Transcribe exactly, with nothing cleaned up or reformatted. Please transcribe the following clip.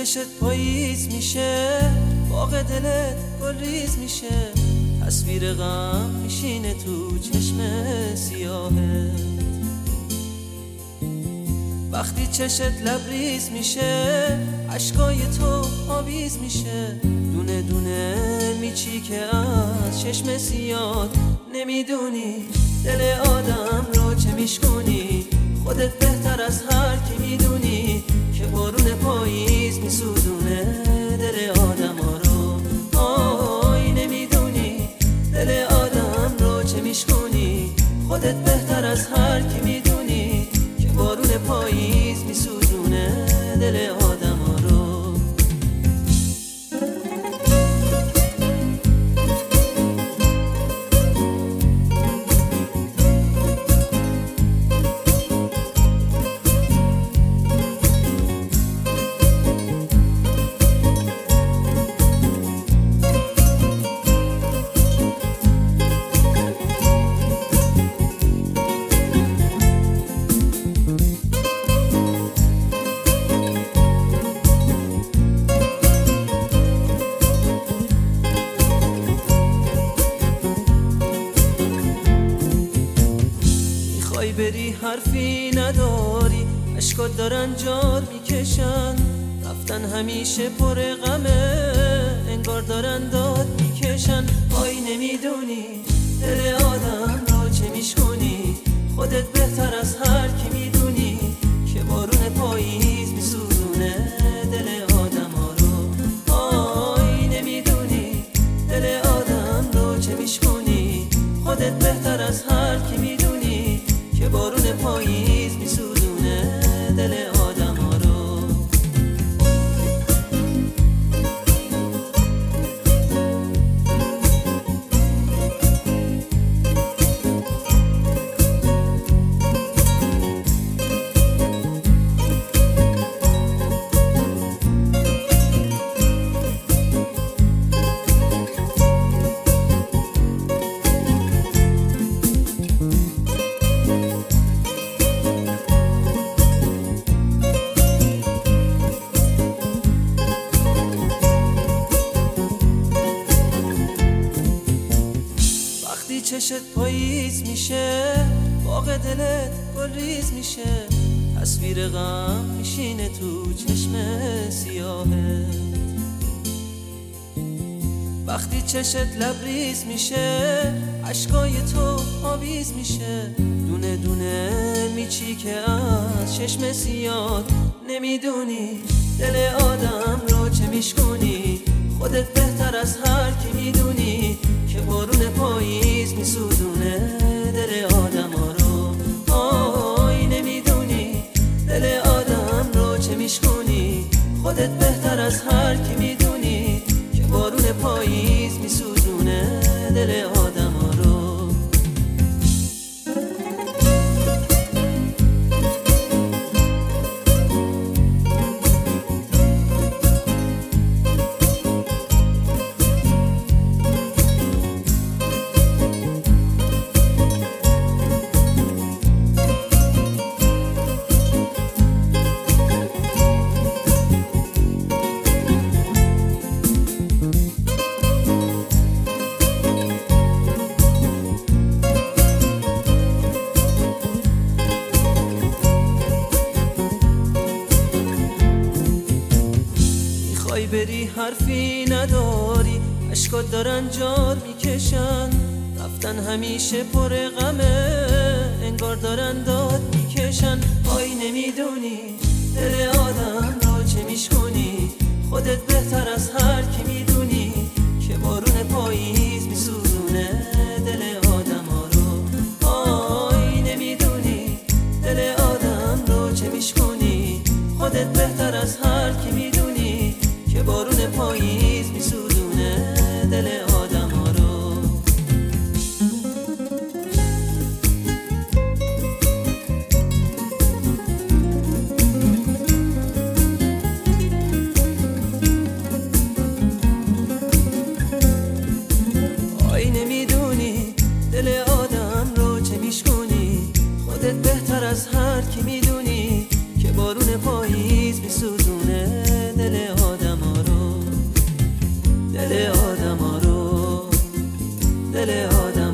چشت پاییز میشه، باغ دلت گل ریز میشه، تصویر غم میشینه تو چشم سیاهت. وقتی چشت لبریز میشه، عشقای تو آویز میشه، دونه دونه میچی که از چشم سیاه. نمیدونی دل آدم رو چه میشکنی، خودت بهتر از هر کی میدونی که بارون پاییز میسوزونه دل آدم ها رو. آی نمیدونی دل آدم رو چه میشکنی، خودت بهتر از هر کی میدونی که بارون پاییز میسوزونه دل آدم ها رو. بری حرفی نداری، اشکات دارن جار میکشن، رفتن همیشه پر غمه، انگار دارن داد میکشن. آی نمیدونی دل آدم رو چه میشکنی، خودت بهتر از هر کی میدونی که بارون پاییز میسوزونه دل آدم ها رو. آی نمیدونی دل آدم رو چه میشکنی، خودت بهتر از هر کی میدونی که بارون پاییز میسوزونه دل آدم ها رو. چشت پاییز میشه، باغ دلت گل ریز میشه، تصویر غم میشینه تو چشم سیاهت. وقتی چشت لبریز میشه، عشقای تو آویز میشه، دونه دونه میچی که از چشم سیاه. نمیدونی دل آدم رو چه میشکنی، خودت بهتر از هر کی میدونی که بارون پاییز میسوزونه دل آدم ها رو. آی نمیدونی دل آدم رو چه میشکنی، خودت بهتر از هر کی میدونی که بارون پاییز میسوزونه دل آدم ها رو. بری حرفی نداری، اشکات دارن جار میکشن، رفتن همیشه پر غمه، انگار دارن داد میکشن. آی نمیدونی دل آدم رو چه میشکنی، خودت بهتر از هر کی میدونی که بارون پاییز میسوزونه دل آدم ها رو. آی نمیدونی دل آدم رو چه میشکنی، خودت بهتر از هر کی میدونی که بارون پاییز میسوزونه دل آدم ها رو. آی نمیدونی دل آدم رو چه میشکنی، خودت بهتر از هر کی میدونی که بارون پاییز میسوزونه دل آدم ها رو. دل آدم